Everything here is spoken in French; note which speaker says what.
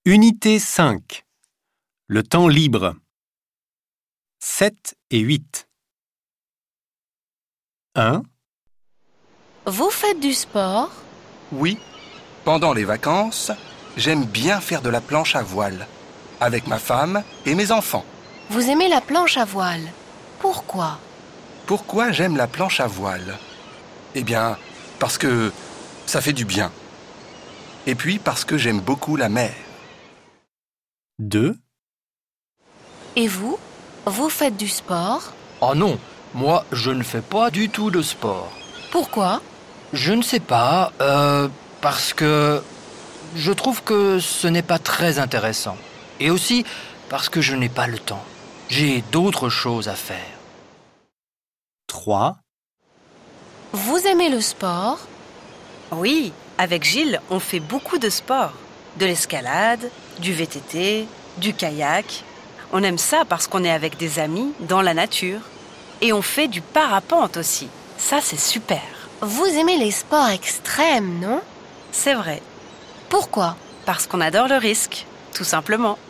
Speaker 1: Unité 5. Le temps libre. 7 et 8. 1,
Speaker 2: Vous faites du sport?
Speaker 3: Oui, pendant les vacances, j'aime bien faire de la planche à voile, avec ma femme et mes enfants.
Speaker 2: Vous aimez la planche à voile. Pourquoi?
Speaker 3: Pourquoi j'aime la planche à voile? Eh bien, parce que ça fait du bien. Et puis parce que j'aime beaucoup la mer.
Speaker 1: 2,
Speaker 2: Et vous? Vous faites du sport?
Speaker 4: Oh non, moi je ne fais pas du tout de sport.
Speaker 2: Pourquoi?
Speaker 4: Je ne sais pas, parce que je trouve que ce n'est pas très intéressant. Et aussi parce que je n'ai pas le temps. J'ai d'autres choses à faire.
Speaker 1: 3,
Speaker 2: Vous aimez le sport?
Speaker 5: Oui, avec Gilles, on fait beaucoup de sport. De l'escalade, du VTT, du kayak. On aime ça parce qu'on est avec des amis dans la nature. Et on fait du parapente aussi. Ça, c'est super.
Speaker 2: Vous aimez les sports extrêmes, non?
Speaker 5: C'est vrai,
Speaker 2: Pourquoi?
Speaker 5: parce qu'on adore le risque, tout simplement.